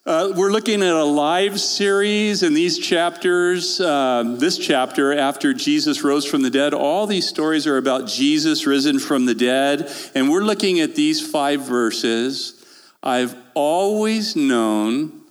We're looking at a live series in these chapters. This chapter, after Jesus rose from the dead, all these stories are about Jesus risen from the dead. And we're looking at these 5 verses. I've always known,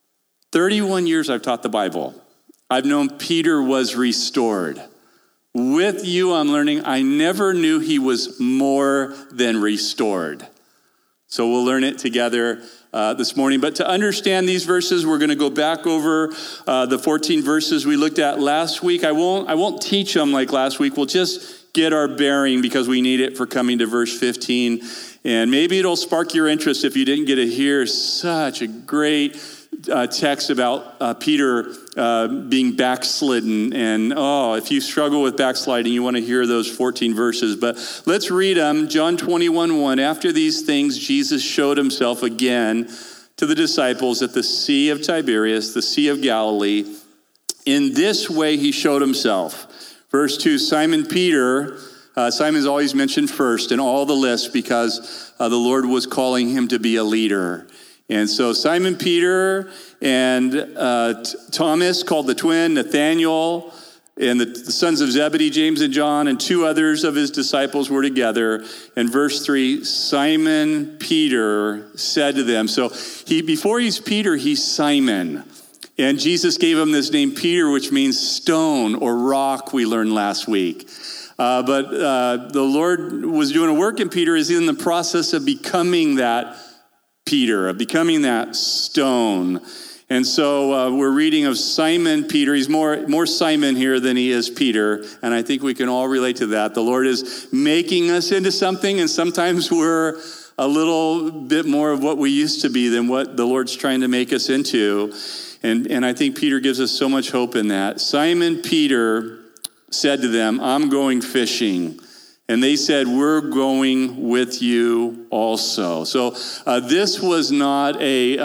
31 years I've taught the Bible, I've known Peter was restored. With you, I'm learning I never knew he was more than restored. So we'll learn it together this morning. But to understand these verses, we're going to go back over the 14 verses we looked at last week. I won't teach them like last week. We'll just get our bearing because we need it for coming to verse 15. And maybe it'll spark your interest if you didn't get to hear such a great text about Peter being backslidden. And if you struggle with backsliding, you want to hear those 14 verses. But let's read them. John 21:1. After these things, Jesus showed himself again to the disciples at the Sea of Tiberias, the Sea of Galilee. In this way he showed himself. Verse 2, Simon Peter. Simon's always mentioned first in all the lists because the Lord was calling him to be a leader. And so Simon Peter and Thomas, called the twin, Nathaniel, and the sons of Zebedee, James and John, and 2 others of his disciples were together. And verse 3, Simon Peter said to them. So before he's Peter, he's Simon. And Jesus gave him this name Peter, which means stone or rock, we learned last week. But the Lord was doing a work in Peter. He's in the process of becoming that Peter, of becoming that stone. And so we're reading of Simon Peter. He's more Simon here than he is Peter. And I think we can all relate to that. The Lord is making us into something, and sometimes we're a little bit more of what we used to be than what the Lord's trying to make us into. And I think Peter gives us so much hope in that. Simon Peter said to them, I'm going fishing. And they said, we're going with you also. So this was not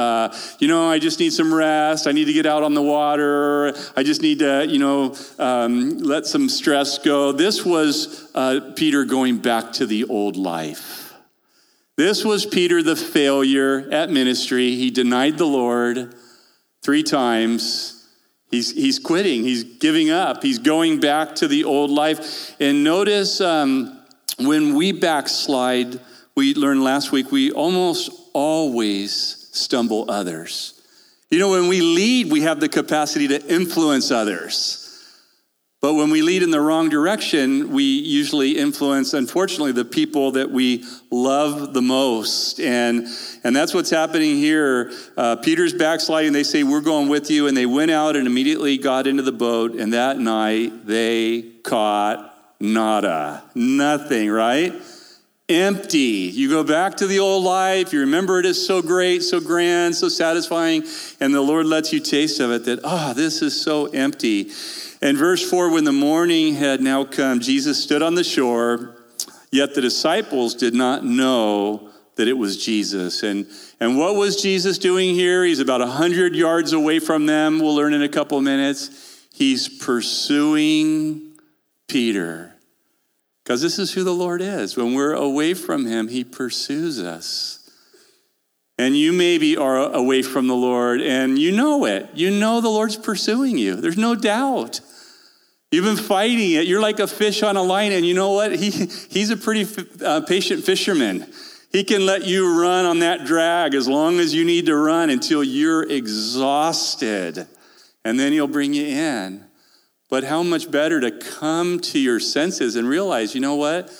I just need some rest. I need to get out on the water. I just need to, let some stress go. This was Peter going back to the old life. This was Peter, the failure at ministry. He denied the Lord 3 times. He's quitting. He's giving up. He's going back to the old life. And notice when we backslide, we learned last week, we almost always stumble others. When we lead, we have the capacity to influence others. But when we lead in the wrong direction, we usually influence, unfortunately, the people that we love the most. And that's what's happening here. Peter's backsliding. They say, we're going with you. And they went out and immediately got into the boat. And that night, they caught nada. Nothing, right? Empty. You go back to the old life. You remember it is so great, so grand, so satisfying. And the Lord lets you taste of it that, this is so empty. And verse 4, when the morning had now come, Jesus stood on the shore, yet the disciples did not know that it was Jesus. And what was Jesus doing here? He's about 100 yards away from them. We'll learn in a couple of minutes. He's pursuing Peter. Because this is who the Lord is. When we're away from him, he pursues us. And you maybe are away from the Lord, and you know it. You know the Lord's pursuing you. There's no doubt. You've been fighting it. You're like a fish on a line, and you know what? He's a pretty patient fisherman. He can let you run on that drag as long as you need to run until you're exhausted, and then he'll bring you in. But how much better to come to your senses and realize, you know what?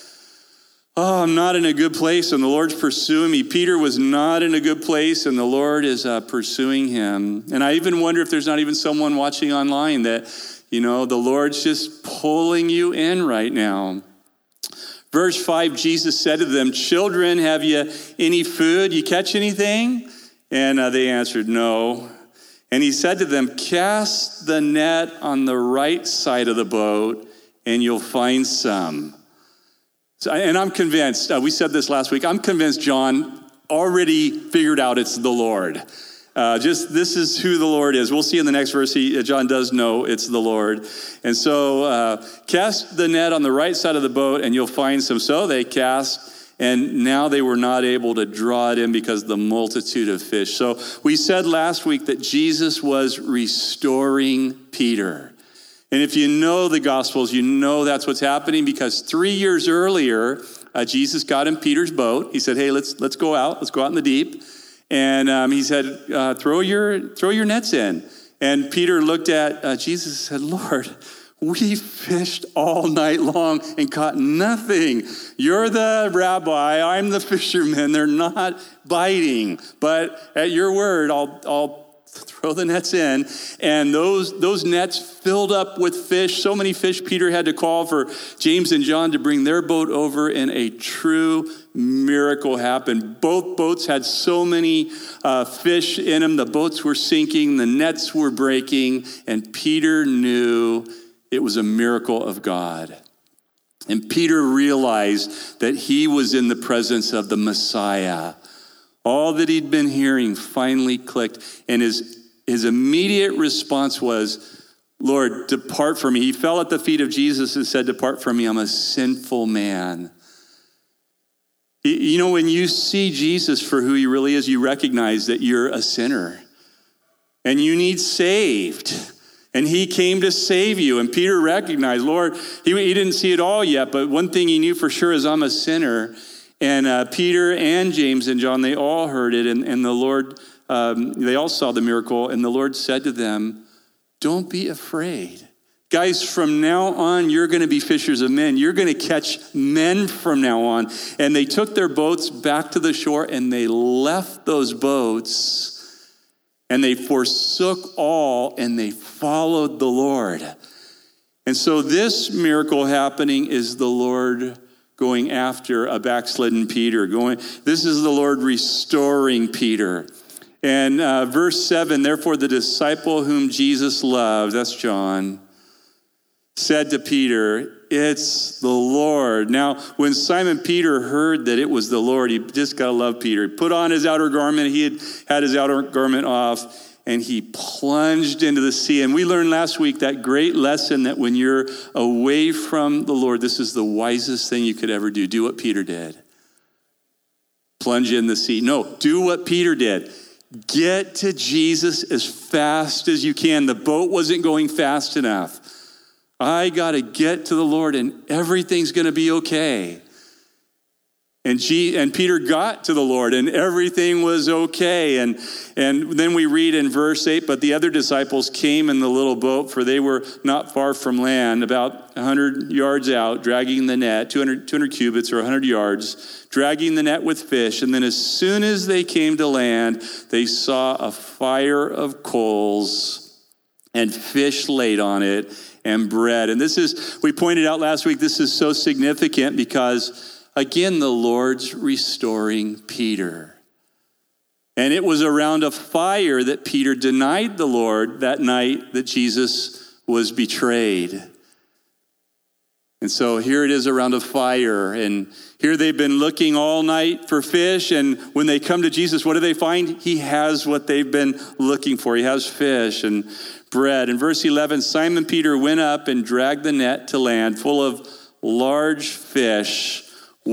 I'm not in a good place, and the Lord's pursuing me. Peter was not in a good place, and the Lord is pursuing him. And I even wonder if there's not even someone watching online that, the Lord's just pulling you in right now. Verse 5, Jesus said to them, children, have you any food? You catch anything? And they answered, no. And he said to them, cast the net on the right side of the boat, and you'll find some. And I'm convinced, we said this last week, I'm convinced John already figured out it's the Lord. This is who the Lord is. We'll see in the next verse, John does know it's the Lord. And so cast the net on the right side of the boat and you'll find some. So they cast and now they were not able to draw it in because of the multitude of fish. So we said last week that Jesus was restoring Peter. And if you know the Gospels, you know that's what's happening, because 3 years earlier, Jesus got in Peter's boat. He said, hey, let's go out. Let's go out in the deep. And he said, throw your nets in. And Peter looked at Jesus and said, Lord, we fished all night long and caught nothing. You're the rabbi. I'm the fisherman. They're not biting. But at your word, I'll throw the nets in. And those nets filled up with fish. So many fish, Peter had to call for James and John to bring their boat over, and a true miracle happened. Both boats had so many fish in them. The boats were sinking. The nets were breaking. And Peter knew it was a miracle of God. And Peter realized that he was in the presence of the Messiah. All that he'd been hearing finally clicked. And his immediate response was, Lord, depart from me. He fell at the feet of Jesus and said, depart from me. I'm a sinful man. You know, when you see Jesus for who he really is, you recognize that you're a sinner and you need saved. And he came to save you. And Peter recognized, Lord, he didn't see it all yet, but one thing he knew for sure is I'm a sinner. And Peter and James and John, they all heard it. And the Lord, they all saw the miracle. And the Lord said to them, don't be afraid. Guys, from now on, you're going to be fishers of men. You're going to catch men from now on. And they took their boats back to the shore, and they left those boats, and they forsook all, and they followed the Lord. And so this miracle happening is the Lord going after a backslidden Peter. This is the Lord restoring Peter. And verse 7, therefore the disciple whom Jesus loved, that's John, said to Peter, it's the Lord. Now, when Simon Peter heard that it was the Lord, he just got to love Peter. He put on his outer garment. He had his outer garment off, and he plunged into the sea. And we learned last week that great lesson that when you're away from the Lord, this is the wisest thing you could ever do. Do what Peter did. Plunge in the sea. No, do what Peter did. Get to Jesus as fast as you can. The boat wasn't going fast enough. I got to get to the Lord and everything's going to be okay. And Peter got to the Lord and everything was okay. And then we read in verse 8, but the other disciples came in the little boat, for they were not far from land, about 100 yards out, dragging the net, 200 cubits or 100 yards, dragging the net with fish. And then as soon as they came to land, they saw a fire of coals and fish laid on it, and bread. And we pointed out last week, this is so significant because, again, the Lord's restoring Peter. And it was around a fire that Peter denied the Lord that night that Jesus was betrayed. And so here it is around a fire. And here they've been looking all night for fish. And when they come to Jesus, what do they find? He has what they've been looking for. He has fish and bread. In verse 11, Simon Peter went up and dragged the net to land full of large fish,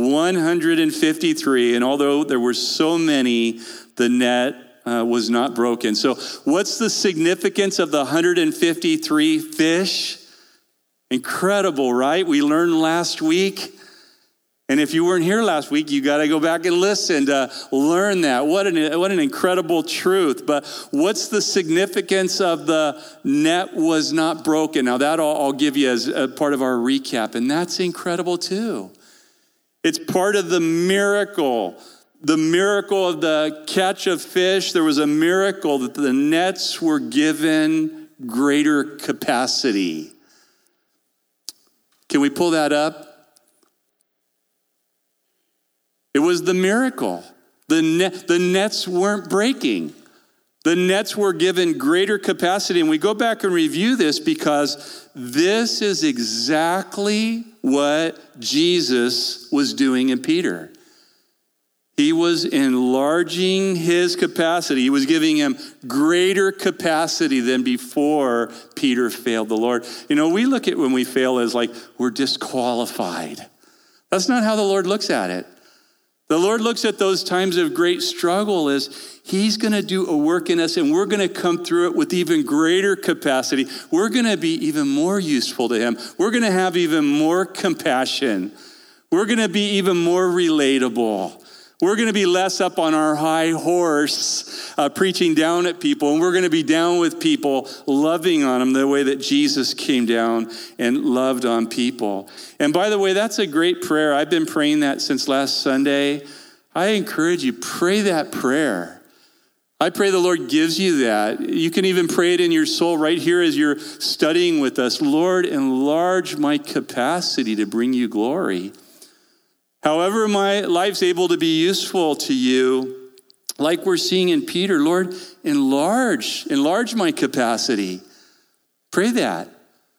153. And although there were so many, the net was not broken. So what's the significance of the 153 fish? Incredible, right? We learned last week. And if you weren't here last week, you got to go back and listen to learn that. What an incredible truth. But what's the significance of the net was not broken? Now that I'll give you as a part of our recap. And that's incredible too. It's part of the miracle. The miracle of the catch of fish. There was a miracle that the nets were given greater capacity. Can we pull that up? It was the miracle. The nets weren't breaking. The nets were given greater capacity. And we go back and review this because this is exactly what Jesus was doing in Peter. He was enlarging his capacity. He was giving him greater capacity than before Peter failed the Lord. You know, we look at when we fail as like we're disqualified. That's not how the Lord looks at it. The Lord looks at those times of great struggle as he's going to do a work in us, and we're going to come through it with even greater capacity. We're going to be even more useful to him. We're going to have even more compassion. We're going to be even more relatable. We're going to be less up on our high horse, preaching down at people, and we're going to be down with people, loving on them the way that Jesus came down and loved on people. And by the way, that's a great prayer. I've been praying that since last Sunday. I encourage you, pray that prayer. I pray the Lord gives you that. You can even pray it in your soul right here as you're studying with us. Lord, enlarge my capacity to bring you glory. However my life's able to be useful to you, like we're seeing in Peter, Lord, enlarge my capacity. Pray that.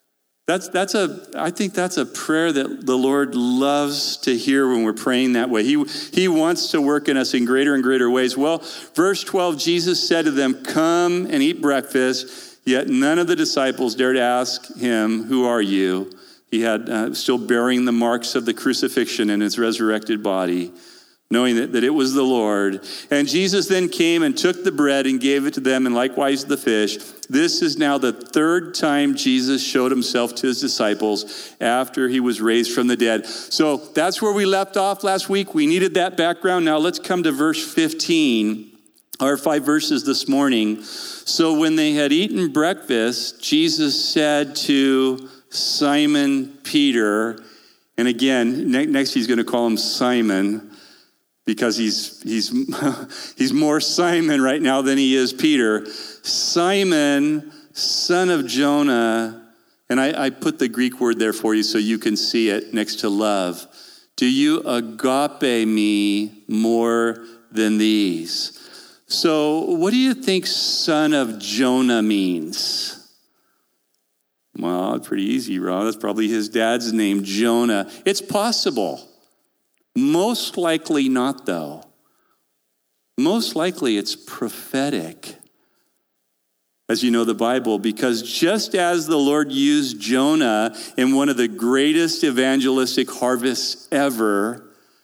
I think that's a prayer that the Lord loves to hear when we're praying that way. He wants to work in us in greater and greater ways. Well, verse 12, Jesus said to them, "Come and eat breakfast." Yet none of the disciples dared ask him, "Who are you?" He had still bearing the marks of the crucifixion in his resurrected body, knowing that it was the Lord. And Jesus then came and took the bread and gave it to them, and likewise the fish. This is now the third time Jesus showed himself to his disciples after he was raised from the dead. So that's where we left off last week. We needed that background. Now let's come to verse 15, our 5 verses this morning. So when they had eaten breakfast, Jesus said to Simon Peter, and again, next he's going to call him Simon because he's more Simon right now than he is Peter. Simon, son of Jonah, and I put the Greek word there for you so you can see it next to love. Do you agape me more than these? So what do you think son of Jonah means? Well, pretty easy, Rob. That's probably his dad's name, Jonah. It's possible. Most likely not, though. Most likely it's prophetic, as you know the Bible, because just as the Lord used Jonah in one of the greatest evangelistic harvests ever,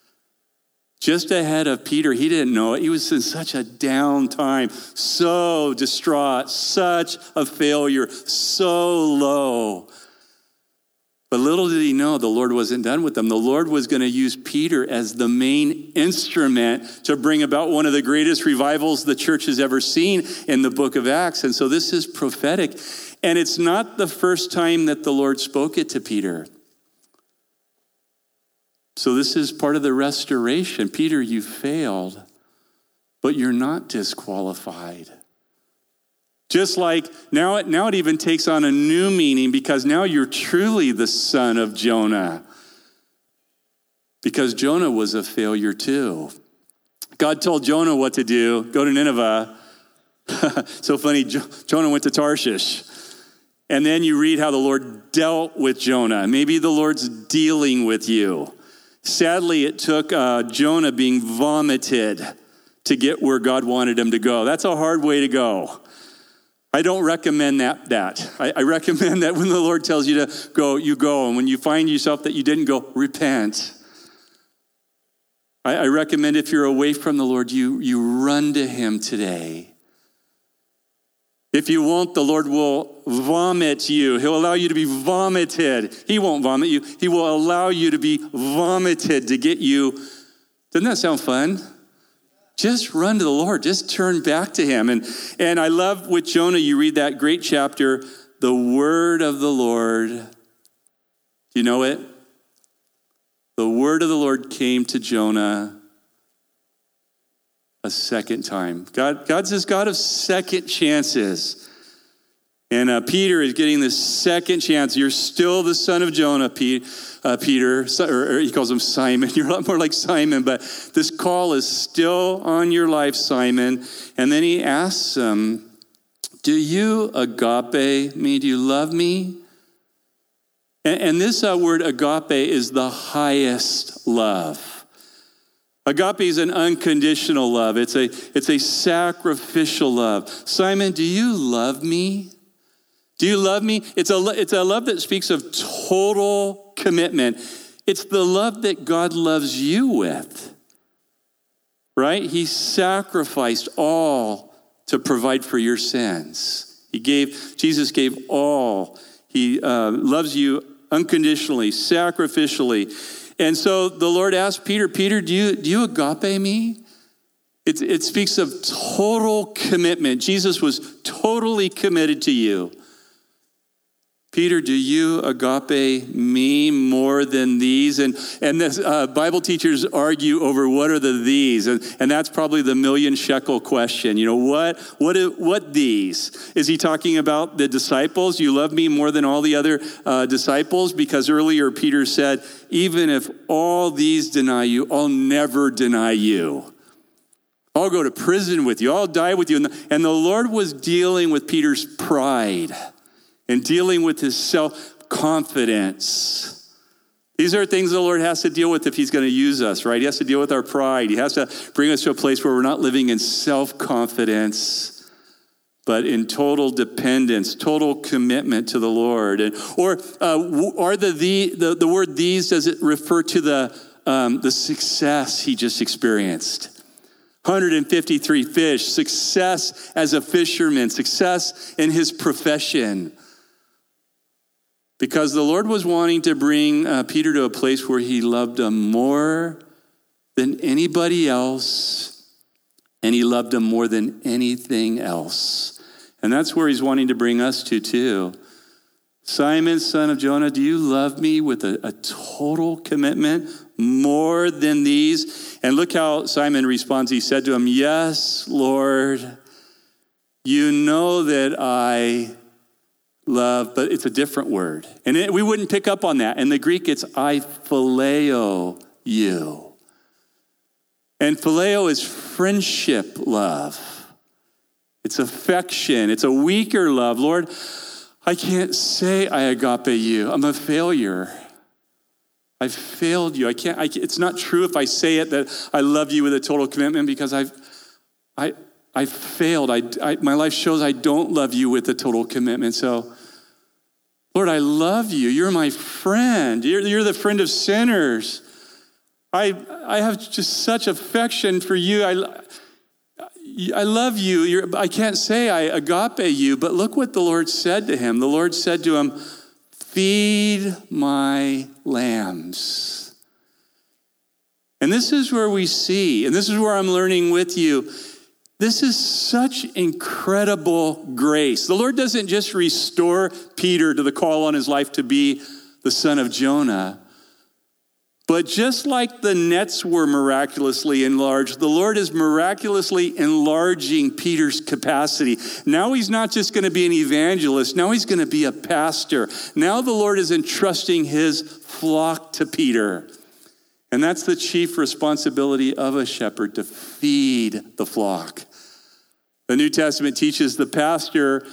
just ahead of Peter, he didn't know it. He was in such a down time, so distraught, such a failure, so low. But little did he know the Lord wasn't done with him. The Lord was going to use Peter as the main instrument to bring about one of the greatest revivals the church has ever seen in the book of Acts. And so this is prophetic. And it's not the first time that the Lord spoke it to Peter. So this is part of the restoration. Peter, you failed, but you're not disqualified. Just like now it even takes on a new meaning because now you're truly the son of Jonah. Because Jonah was a failure too. God told Jonah what to do. Go to Nineveh. So funny, Jonah went to Tarshish. And then you read how the Lord dealt with Jonah. Maybe the Lord's dealing with you. Sadly, it took Jonah being vomited to get where God wanted him to go. That's a hard way to go. I don't recommend that. I recommend that when the Lord tells you to go, you go. And when you find yourself that you didn't go, repent. I recommend if you're away from the Lord, you run to him today. If you won't, the Lord will vomit you. He'll allow you to be vomited. He won't vomit you. He will allow you to be vomited to get you. Doesn't that sound fun? Just run to the Lord. Just turn back to him. And I love with Jonah, you read that great chapter, the word of the Lord. Do you know it? The word of the Lord came to Jonah a second time. God's this God of second chances. And Peter is getting this second chance. You're still the son of Jonah, Peter. Or he calls him Simon. You're a lot more like Simon, but this call is still on your life, Simon. And then he asks him, do you agape me? Do you love me? And this word agape is the highest love. Agape is an unconditional love. It's a sacrificial love. Simon, do you love me? Do you love me? It's a love that speaks of total commitment. It's the love that God loves you with. right? He sacrificed all to provide for your sins. Jesus gave all. He loves you unconditionally, sacrificially. And so the Lord asked Peter, Peter, do you agape me? It speaks of total commitment. Jesus was totally committed to you. Peter, do you agape me more than these? And this, Bible teachers argue over what are the these, and that's probably the million shekel question. You know, what these? Is he talking about the disciples? You love me more than all the other disciples? Because earlier Peter said, even if all these deny you, I'll never deny you. I'll go to prison with you. I'll die with you. And the Lord was dealing with Peter's pride and dealing with his self-confidence. These are things the Lord has to deal with if he's going to use us, right? He has to deal with our pride. He has to bring us to a place where we're not living in self-confidence, but in total dependence, total commitment to the Lord. Or the word these, does it refer to the success he just experienced? 153 fish, success as a fisherman, success in his profession. Because the Lord was wanting to bring Peter to a place where he loved him more than anybody else, and he loved him more than anything else. And that's where he's wanting to bring us to too. Simon, son of Jonah, do you love me with a total commitment more than these? And look how Simon responds. He said to him, yes, Lord, you know that I love, but it's a different word. And we wouldn't pick up on that. In the Greek, it's I phileo you. And phileo is friendship love. It's affection. It's a weaker love. Lord, I can't say I agape you. I'm a failure. I failed you. It's not true if I say it that I love you with a total commitment because I failed. My life shows I don't love you with a total commitment. So, Lord, I love you. You're my friend. You're the friend of sinners. I have just such affection for you. I love you. I can't say I agape you, but look what the Lord said to him. The Lord said to him, feed my lambs. And this is where we see, and this is where I'm learning with you, this is such incredible grace. The Lord doesn't just restore Peter to the call on his life to be the son of Jonah, but just like the nets were miraculously enlarged, the Lord is miraculously enlarging Peter's capacity. Now he's not just going to be an evangelist. Now he's going to be a pastor. Now the Lord is entrusting his flock to Peter. And that's the chief responsibility of a shepherd, to feed the flock. The New Testament teaches the pastor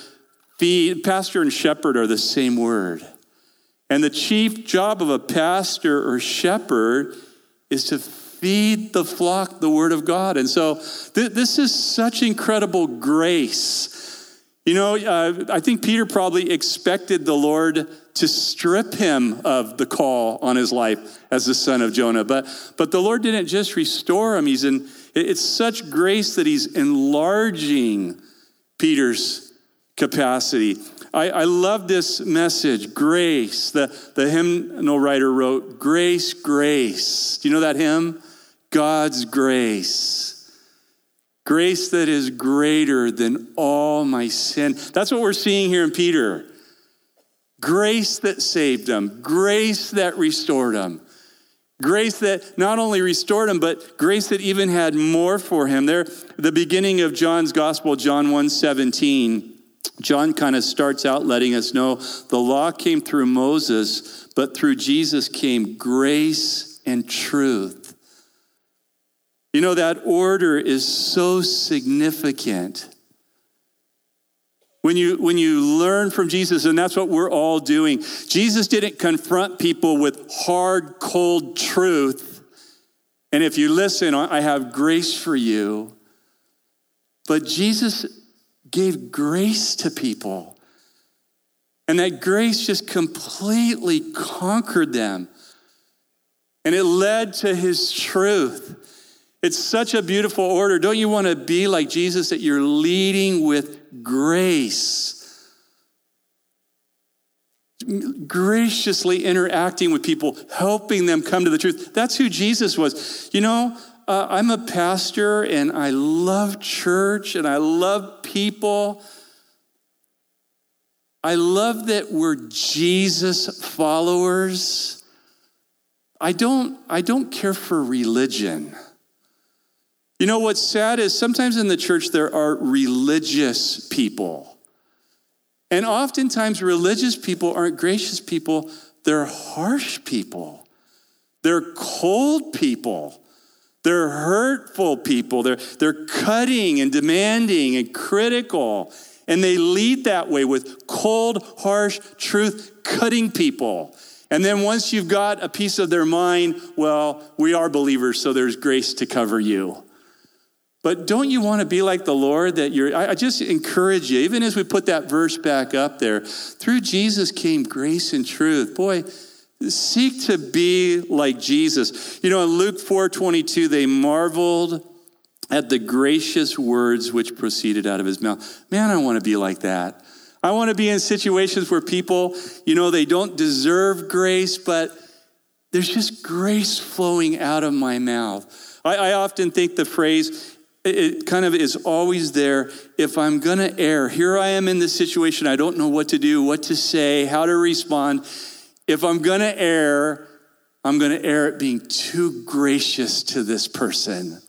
and shepherd are the same word. And the chief job of a pastor or shepherd is to feed the flock the word of God. And so this is such incredible grace. You know, I think Peter probably expected the Lord to strip him of the call on his life as the son of Jonah. But the Lord didn't just restore him. It's such grace that he's enlarging Peter's capacity. I love this message, grace. The hymnal writer wrote, grace, grace. Do you know that hymn? God's grace. Grace that is greater than all my sin. That's what we're seeing here in Peter. Grace that saved him. Grace that restored him. Grace that not only restored him, but grace that even had more for him. There, the beginning of John's gospel, John 1:17, John kind of starts out letting us know the law came through Moses, but through Jesus came grace and truth. You know, that order is so significant. When you learn from Jesus, and that's what we're all doing, Jesus didn't confront people with hard, cold truth. And if you listen, I have grace for you. But Jesus gave grace to people. And that grace just completely conquered them. And it led to his truth. It's such a beautiful order. Don't you want to be like Jesus, that you're leading with grace? Graciously interacting with people, helping them come to the truth. That's who Jesus was. I'm a pastor and I love church and I love people. I love that we're Jesus followers. I don't care for religion. What's sad is sometimes in the church there are religious people. And oftentimes religious people aren't gracious people. They're harsh people. They're cold people. They're hurtful people. They're cutting and demanding and critical. And they lead that way with cold, harsh, truth-cutting people. And then once you've got a piece of their mind, well, we are believers, so there's grace to cover you. But don't you want to be like the Lord? I just encourage you, even as we put that verse back up there, through Jesus came grace and truth. Boy, seek to be like Jesus. In Luke 4:22, they marveled at the gracious words which proceeded out of his mouth. Man, I want to be like that. I want to be in situations where people, they don't deserve grace, but there's just grace flowing out of my mouth. I often think the phrase, it kind of is always there. If I'm going to err, here I am in this situation. I don't know what to do, what to say, how to respond. If I'm going to err, I'm going to err at being too gracious to this person.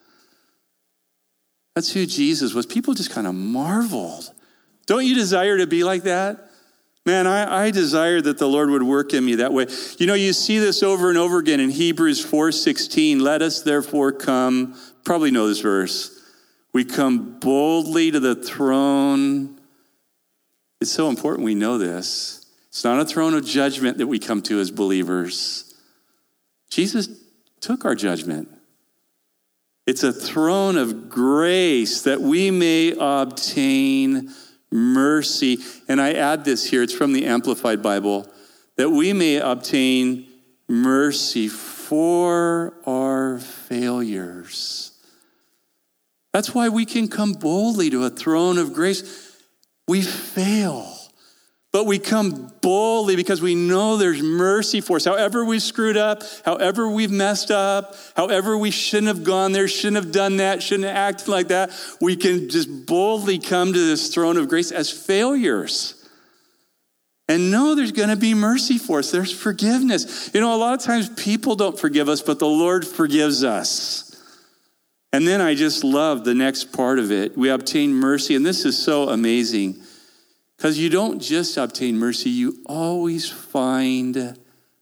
That's who Jesus was. People just kind of marveled. Don't you desire to be like that? Man, I desire that the Lord would work in me that way. You see this over and over again in Hebrews 4:16. Let us therefore come, probably know this verse. We come boldly to the throne. It's so important we know this. It's not a throne of judgment that we come to as believers. Jesus took our judgment. It's a throne of grace that we may obtain mercy. And I add this here, it's from the Amplified Bible, that we may obtain mercy for our failures. That's why we can come boldly to a throne of grace. We fail, but we come boldly because we know there's mercy for us. However we've screwed up, however we've messed up, however we shouldn't have gone there, shouldn't have done that, shouldn't have acted like that, we can just boldly come to this throne of grace as failures. And know there's going to be mercy for us. There's forgiveness. A lot of times people don't forgive us, but the Lord forgives us. And then I just love the next part of it. We obtain mercy, and this is so amazing. Because you don't just obtain mercy, you always find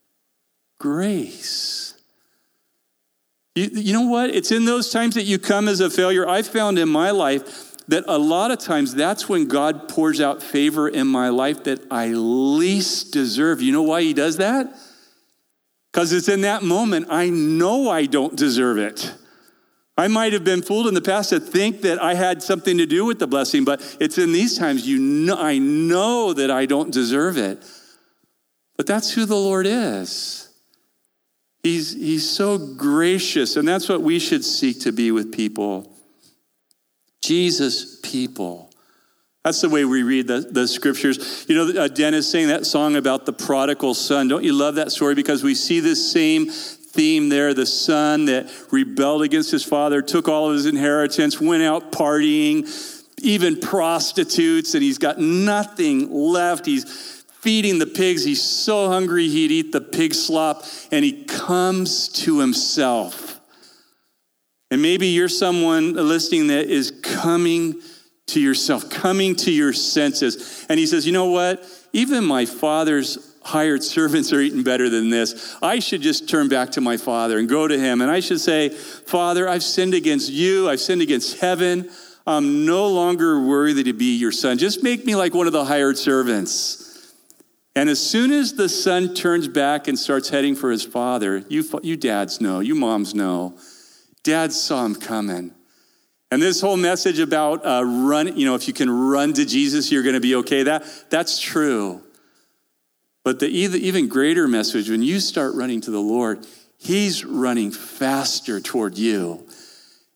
grace. You know what? It's in those times that you come as a failure. I found in my life that a lot of times that's when God pours out favor in my life that I least deserve. You know why he does that? Because it's in that moment I know I don't deserve it. I might have been fooled in the past to think that I had something to do with the blessing, but it's in these times I know that I don't deserve it. But that's who the Lord is. He's so gracious, and that's what we should seek to be with people. Jesus people. That's the way we read the scriptures. Dennis sang that song about the prodigal son. Don't you love that story? Because we see this same theme there, the son that rebelled against his father, took all of his inheritance, went out partying, even prostitutes, and he's got nothing left. He's feeding the pigs. He's so hungry he'd eat the pig slop, and he comes to himself. And maybe you're someone listening that is coming to yourself, coming to your senses. And he says, you know what? Even my father's hired servants are eating better than this. I should just turn back to my father and go to him. And I should say, Father, I've sinned against you. I've sinned against heaven. I'm no longer worthy to be your son. Just make me like one of the hired servants. And as soon as the son turns back and starts heading for his father, you dads know, you moms know, dad saw him coming. And this whole message about if you can run to Jesus, you're going to be okay. That's true. But the even greater message, when you start running to the Lord, he's running faster toward you.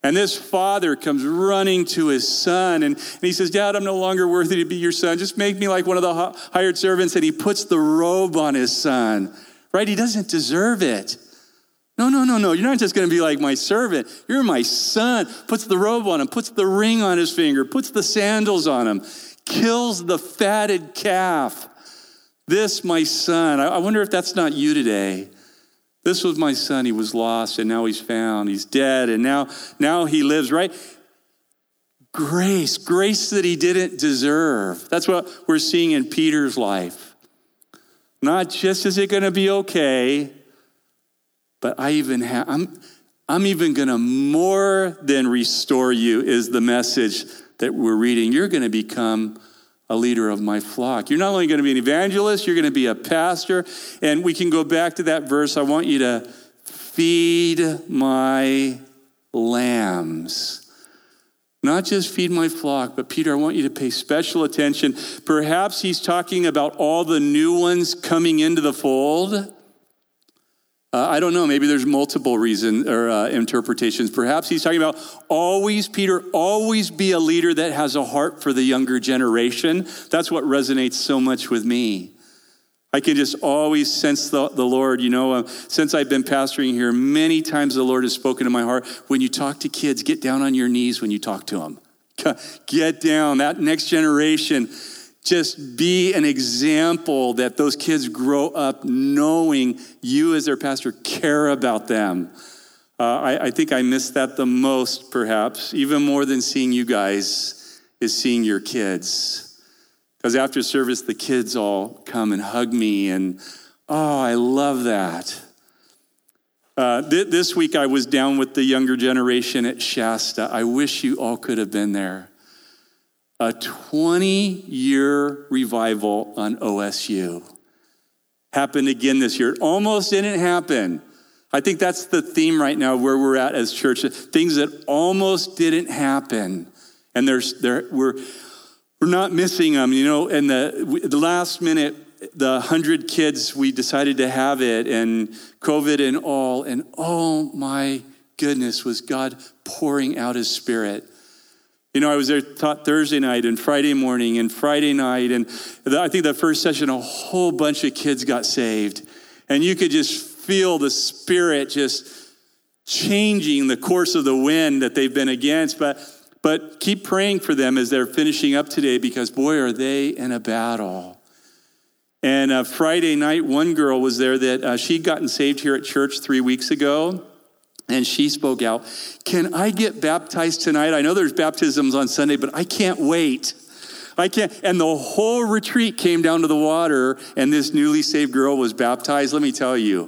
And this father comes running to his son, and he says, Dad, I'm no longer worthy to be your son. Just make me like one of the hired servants. And he puts the robe on his son, right? He doesn't deserve it. No. You're not just going to be like my servant. You're my son. Puts the robe on him, puts the ring on his finger, puts the sandals on him, kills the fatted calf. This, my son. I wonder if that's not you today. This was my son. He was lost, and now he's found. He's dead, and now he lives, right? Grace that he didn't deserve. That's what we're seeing in Peter's life. Not just is it going to be okay, but I'm even going to more than restore you is the message that we're reading. You're going to become a leader of my flock. You're not only going to be an evangelist, you're going to be a pastor. And we can go back to that verse. I want you to feed my lambs. Not just feed my flock, but Peter, I want you to pay special attention. Perhaps he's talking about all the new ones coming into the fold. I don't know. Maybe there's multiple reasons or interpretations. Perhaps he's talking about Peter, always be a leader that has a heart for the younger generation. That's what resonates so much with me. I can just always sense the Lord. Since I've been pastoring here, many times the Lord has spoken to my heart. When you talk to kids, get down on your knees when you talk to them. Get down. That next generation, just be an example that those kids grow up knowing you as their pastor care about them. I think I miss that the most, perhaps, even more than seeing you guys, is seeing your kids. Because after service, the kids all come and hug me, and I love that. This week, I was down with the younger generation at Shasta. I wish you all could have been there. A 20-year revival on OSU happened again this year. It almost didn't happen. I think that's the theme right now where we're at as church. Things that almost didn't happen. And we're not missing them. And the last minute, the 100 kids, we decided to have it, and COVID and all. And oh my goodness, was God pouring out his Spirit. I was there taught Thursday night and Friday morning and Friday night. And I think that first session, a whole bunch of kids got saved. And you could just feel the Spirit just changing the course of the wind that they've been against. But keep praying for them as they're finishing up today, because boy, are they in a battle. And Friday night, one girl was there that she'd gotten saved here at church 3 weeks ago. And she spoke out, can I get baptized tonight? I know there's baptisms on Sunday, but I can't wait. I can't. And the whole retreat came down to the water, and this newly saved girl was baptized. Let me tell you,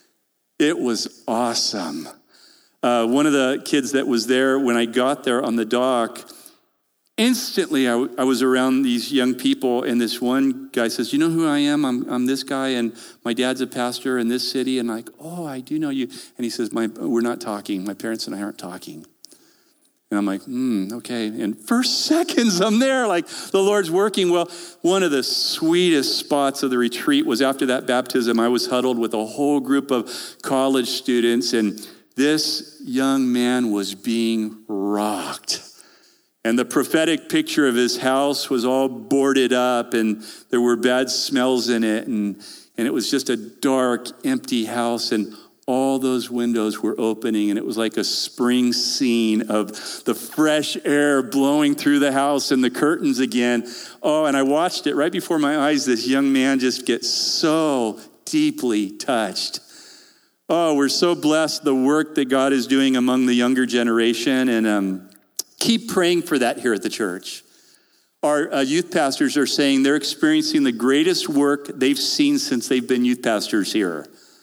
it was awesome. One of the kids that was there, when I got there on the dock, instantly I was around these young people, and this one guy says, you know who I am? I'm this guy, and my dad's a pastor in this city. And I'm like, oh, I do know you. And he says, we're not talking. My parents and I aren't talking. And I'm like, okay. And for seconds, I'm there, like the Lord's working. Well, one of the sweetest spots of the retreat was after that baptism. I was huddled with a whole group of college students, and this young man was being rocked. And the prophetic picture of his house was all boarded up, and there were bad smells in it. And it was just a dark, empty house, and all those windows were opening, and it was like a spring scene of the fresh air blowing through the house and the curtains again. Oh, and I watched it right before my eyes. This young man just gets so deeply touched. Oh, we're so blessed, the work that God is doing among the younger generation, and keep praying for that here at the church. Our youth pastors are saying they're experiencing the greatest work they've seen since they've been youth pastors here.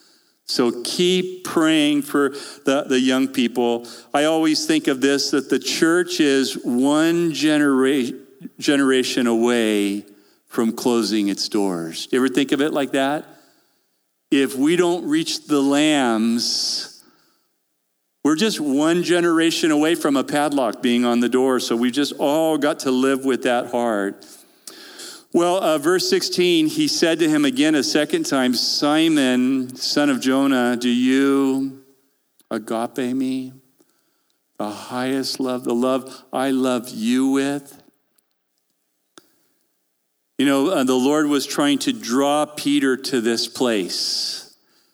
So keep praying for the young people. I always think of this, that the church is one generation away from closing its doors. You ever think of it like that? If we don't reach the lambs, we're just one generation away from a padlock being on the door. So we just all got to live with that heart. Well, verse 16, he said to him again a second time, Simon, son of Jonah, do you agape me? the highest love, the love I love you with. You know, the Lord was trying to draw Peter to this place.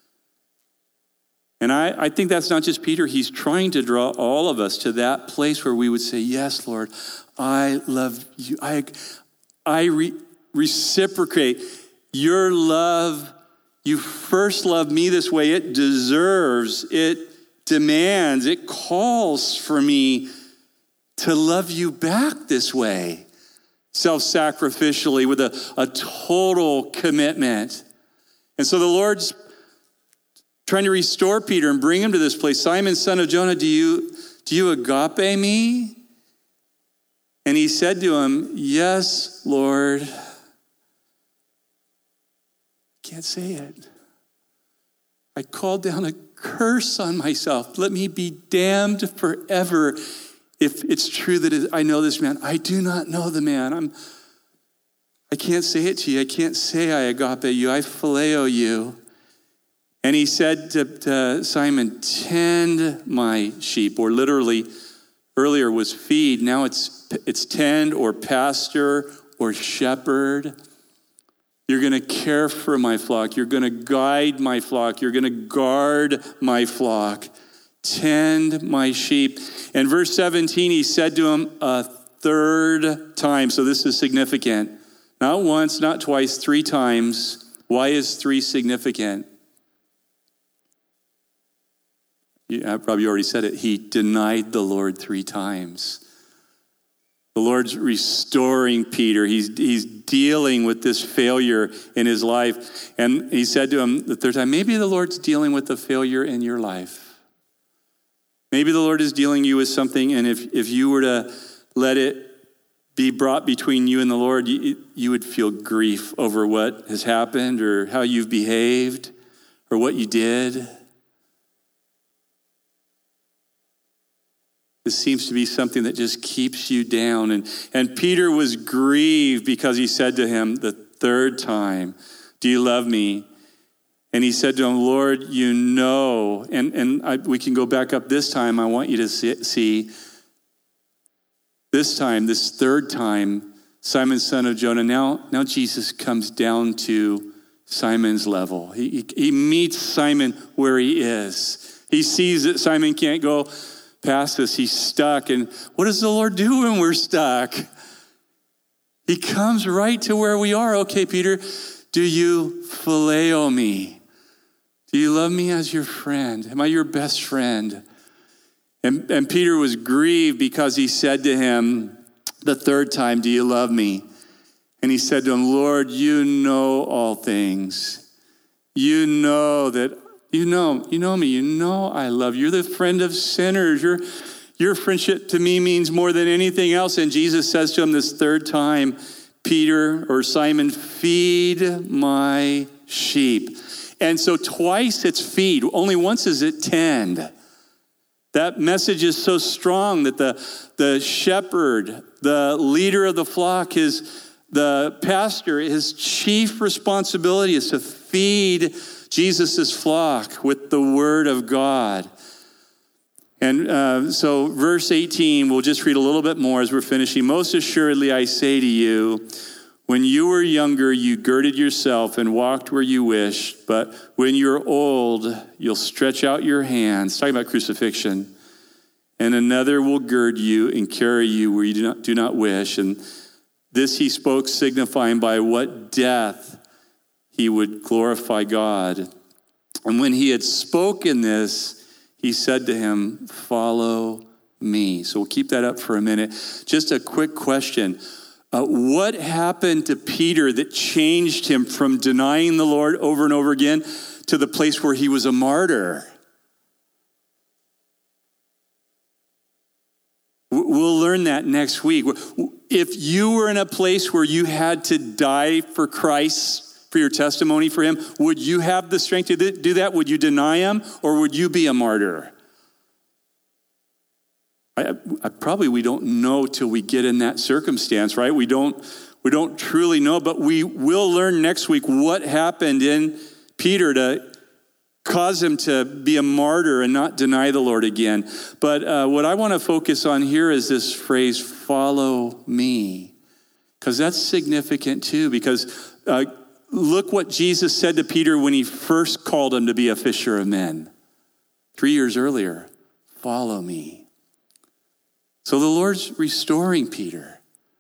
And I think that's not just Peter. He's trying to draw all of us to that place where we would say, yes, Lord, I love you. I reciprocate your love. You first loved me this way. It deserves, it demands, it calls for me to love you back this way, self-sacrificially, with a total commitment. And so the Lord's trying to restore Peter and bring him to this place. Simon, son of Jonah, do you agape me? And he said to him, yes, Lord. Can't say it. I called down a curse on myself. Let me be damned forever if it's true that I know this man. I do not know the man. I can't say it to you. I can't say I agape you. I phileo you. And he said to Simon, tend my sheep, or literally earlier was feed. Now it's tend or pastor or shepherd. You're going to care for my flock. You're going to guide my flock. You're going to guard my flock. Tend my sheep. And verse 17, he said to him a third time. So this is significant. Not once, not twice, 3 times. Why is 3 significant? I probably already said it. He denied the Lord 3 times. The Lord's restoring Peter. He's dealing with this failure in his life. And he said to him the third time, maybe the Lord's dealing with the failure in your life. Maybe the Lord is dealing you with something, and if you were to let it be brought between you and the Lord, you would feel grief over what has happened or how you've behaved or what you did. This seems to be something that just keeps you down. And Peter was grieved because he said to him the third time, do you love me? And he said to him, Lord, you know. We can go back up this time. I want you to see this time, this third time, Simon, son of Jonah. Now Jesus comes down to Simon's level. He meets Simon where he is. He sees that Simon can't go past this. He's stuck. And what does the Lord do when we're stuck? He comes right to where we are. Okay, Peter, do you phileo me? Do you love me as your friend? Am I your best friend? And Peter was grieved because he said to him the third time, do you love me? And he said to him, Lord, you know all things. You know that You know me. You know I love you. You're the friend of sinners. Your friendship to me means more than anything else. And Jesus says to him this third time, Peter or Simon, feed my sheep. And so twice it's feed. Only once is it tend. That message is so strong that the shepherd, the leader of the flock, the pastor, his chief responsibility is to feed Jesus' flock with the word of God. And so verse 18, we'll just read a little bit more as we're finishing. Most assuredly, I say to you, when you were younger, you girded yourself and walked where you wished. But when you're old, you'll stretch out your hands. Talking about crucifixion. And another will gird you and carry you where you do not wish. And this he spoke, signifying by what death he would glorify God. And when he had spoken this, he said to him, follow me. So we'll keep that up for a minute. Just a quick question. What happened to Peter that changed him from denying the Lord over and over again to the place where he was a martyr? We'll learn that next week. If you were in a place where you had to die for Christ, for your testimony for him, would you have the strength to do that? Would you deny him, or would you be a martyr? We don't know till we get in that circumstance, right? We don't truly know, but we will learn next week what happened in Peter cause him to be a martyr and not deny the Lord again. But what I want to focus on here is this phrase, follow me. Because that's significant too, because look what Jesus said to Peter when he first called him to be a fisher of men. 3 years earlier, follow me. So the Lord's restoring Peter.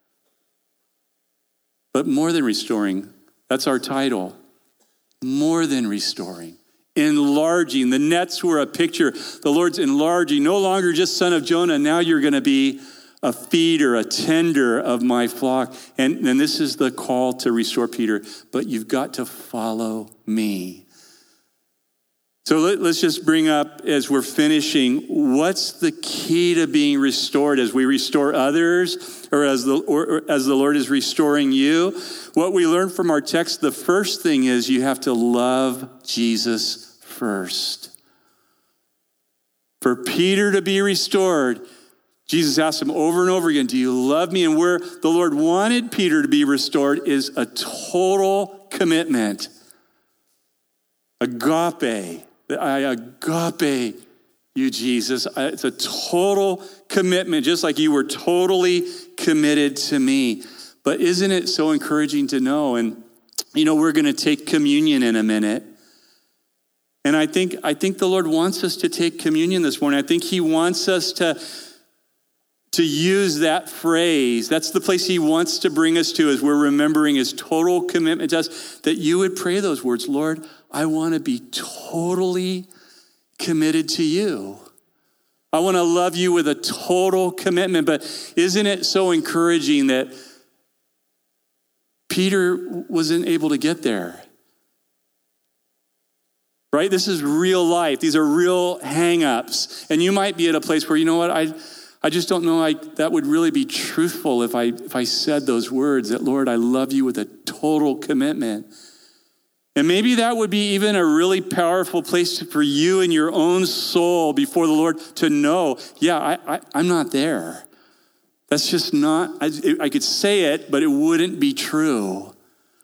But more than restoring, that's our title. More than restoring. Enlarging. The nets were a picture. The Lord's enlarging. No longer just son of Jonah. Now you're going to be a feeder, a tender of my flock. And this is the call to restore Peter. But you've got to follow me. So let's just bring up, as we're finishing, what's the key to being restored as we restore others, or as the Lord is restoring you? What we learn from our text, the first thing is you have to love Jesus first. For Peter to be restored, Jesus asked him over and over again, do you love me? And where the Lord wanted Peter to be restored is a total commitment. Agape. I agape you, Jesus. It's a total commitment, just like you were totally committed to me. But isn't it so encouraging to know? And, we're going to take communion in a minute. And I think the Lord wants us to take communion this morning. I think he wants us to use that phrase. That's the place he wants to bring us to as we're remembering his total commitment to us, that you would pray those words, Lord, I want to be totally committed to you. I want to love you with a total commitment. But isn't it so encouraging that Peter wasn't able to get there? Right? This is real life. These are real hang-ups. And you might be at a place where, I just don't know that would really be truthful if I said those words, that, Lord, I love you with a total commitment. And maybe that would be even a really powerful place for you in your own soul before the Lord to know, I'm not there. That's just not, I could say it, but it wouldn't be true.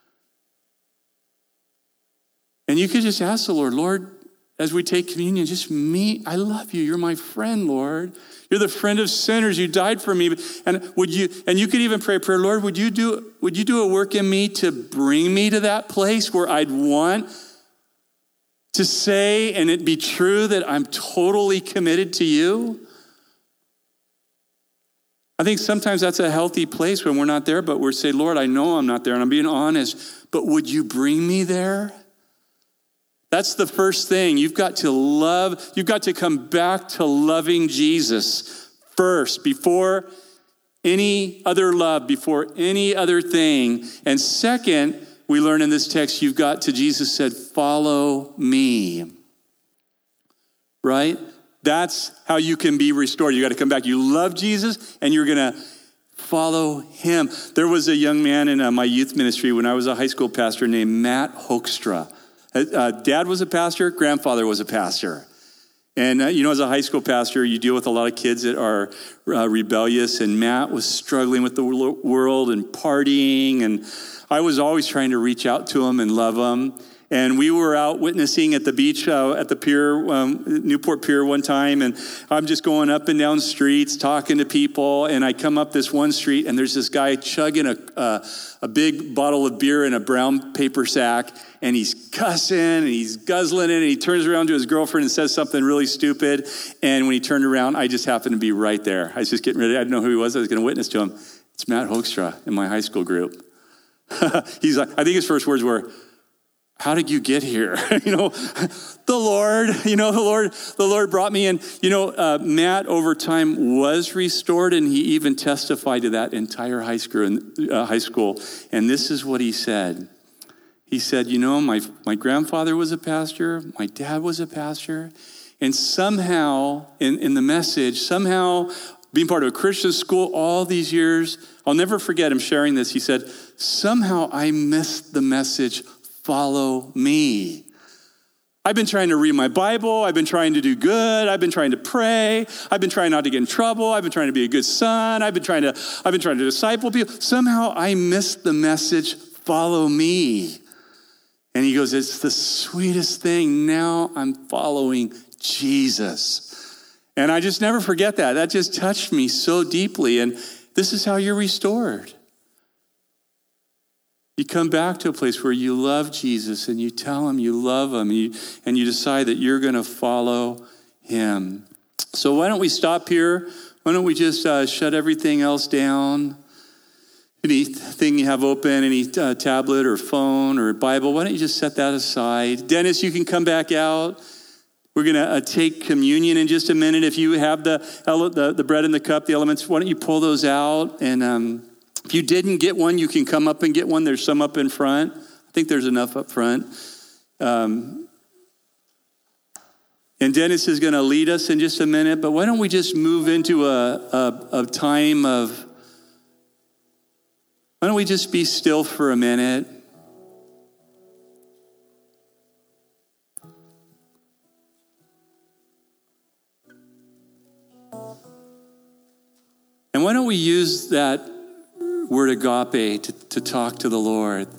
And you could just ask the Lord, as we take communion, just me, I love you. You're my friend, Lord. You're the friend of sinners. You died for me. And you could even pray a prayer, Lord, would you do a work in me to bring me to that place where I'd want to say and it be true that I'm totally committed to you? I think sometimes that's a healthy place when we're not there, but we're saying, Lord, I know I'm not there and I'm being honest, but would you bring me there? That's the first thing. You've got to come back to loving Jesus first, before any other love, before any other thing. And second, we learn in this text, Jesus said, follow me. Right? That's how you can be restored. You got to come back. You love Jesus and you're going to follow him. There was a young man in my youth ministry when I was a high school pastor named Matt Hoekstra. Dad was a pastor, grandfather was a pastor. And, as a high school pastor, you deal with a lot of kids that are rebellious. And Matt was struggling with the world and partying. And I was always trying to reach out to him and love him. And we were out witnessing at the beach, at the pier, Newport Pier one time. And I'm just going up and down streets, talking to people. And I come up this one street and there's this guy chugging a big bottle of beer in a brown paper sack. And he's cussing and he's guzzling it. And he turns around to his girlfriend and says something really stupid. And when he turned around, I just happened to be right there. I was just getting ready. I didn't know who he was. I was going to witness to him. It's Matt Hoekstra in my high school group. He's like, I think his first words were, how did you get here? The Lord brought me in. Matt over time was restored, and he even testified to that entire high school. And this is what he said. He said, my grandfather was a pastor, my dad was a pastor, and somehow in the message, being part of a Christian school all these years, I'll never forget him sharing this. He said, somehow I missed the message, follow me. I've been trying to read my Bible. I've been trying to do good. I've been trying to pray. I've been trying not to get in trouble. I've been trying to be a good son. I've been trying to disciple people. Somehow I missed the message, follow me. And he goes, it's the sweetest thing. Now I'm following Jesus. And I just never forget that. That just touched me so deeply. And this is how you're restored. You come back to a place where you love Jesus and you tell him you love him and you decide that you're going to follow him. So why don't we stop here? Why don't we just shut everything else down? Anything you have open, any tablet or phone or Bible, why don't you just set that aside? Dennis, you can come back out. We're going to take communion in just a minute. If you have the bread and the cup, the elements, why don't you pull those out? And if you didn't get one, you can come up and get one. There's some up in front. I think there's enough up front. And Dennis is going to lead us in just a minute. But why don't we just move into a time of, why don't we just be still for a minute? And why don't we use that word agape to talk to the Lord?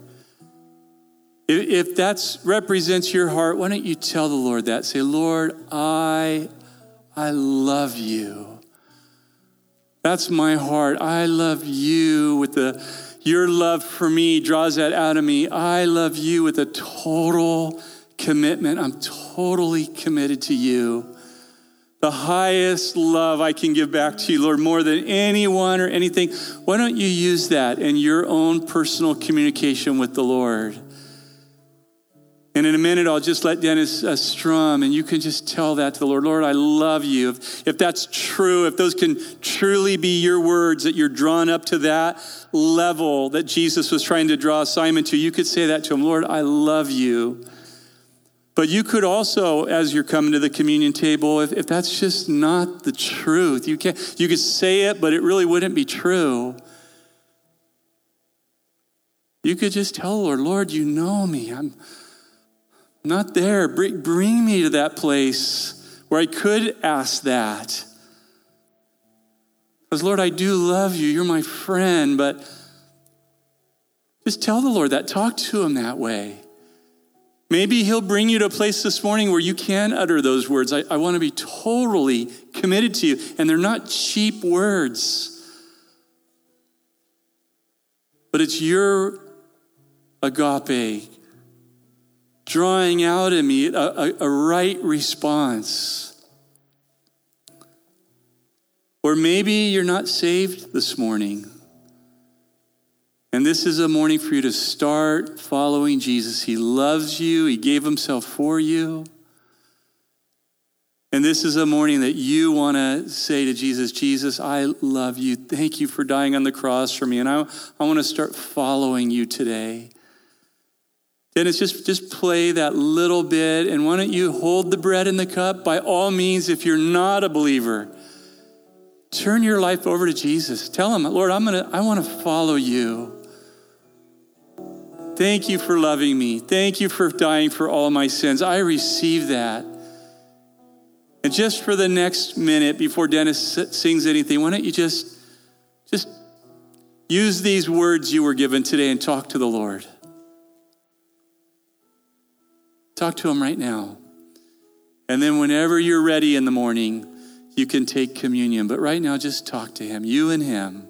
If that represents your heart, why don't you tell the Lord that? Say, Lord, I love you. That's my heart. I love you with your love for me draws that out of me. I love you with a total commitment. I'm totally committed to you. The highest love I can give back to you, Lord, more than anyone or anything. Why don't you use that in your own personal communication with the Lord? And in a minute, I'll just let Dennis strum, and you can just tell that to the Lord. Lord, I love you. If that's true, if those can truly be your words, that you're drawn up to that level that Jesus was trying to draw Simon to, you could say that to him. Lord, I love you. But you could also, as you're coming to the communion table, if that's just not the truth, you could say it, but it really wouldn't be true. You could just tell the Lord, Lord, you know me. I'm not there. Bring me to that place where I could ask that. Because, Lord, I do love you. You're my friend. But just tell the Lord that. Talk to him that way. Maybe he'll bring you to a place this morning where you can utter those words. I want to be totally committed to you. And they're not cheap words. But it's your agape drawing out in me a right response. Or maybe you're not saved this morning. And this is a morning for you to start following Jesus. He loves you. He gave himself for you. And this is a morning that you want to say to Jesus, Jesus, I love you. Thank you for dying on the cross for me. And I want to start following you today. Dennis, just play that little bit. And why don't you hold the bread and the cup? By all means, if you're not a believer, turn your life over to Jesus. Tell him, Lord, I want to follow you. Thank you for loving me. Thank you for dying for all my sins. I receive that. And just for the next minute before Dennis sings anything, why don't you just use these words you were given today and talk to the Lord. Talk to him right now. And then whenever you're ready in the morning, you can take communion. But right now, just talk to him, you and him.